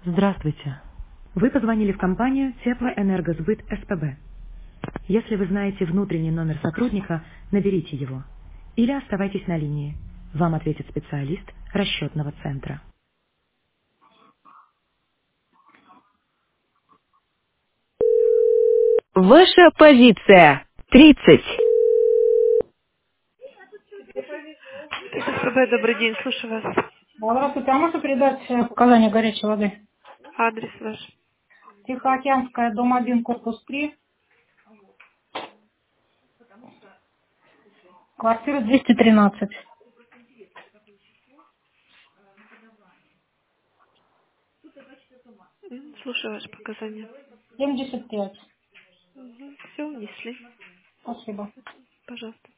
Здравствуйте. Вы позвонили в компанию Теплоэнергосбыт СПБ. Если вы знаете внутренний номер сотрудника, наберите его. Или оставайтесь на линии. Вам ответит специалист расчетного центра. Ваша позиция. 30. СПБ, добрый день, слушаю вас. Здравствуйте, а можно передать показания горячей воды? Адрес ваш. Тихоокеанская, дом 1, корпус 3, квартира 213, Слушаю ваши показания. 75. Все, внесли. Спасибо. Пожалуйста.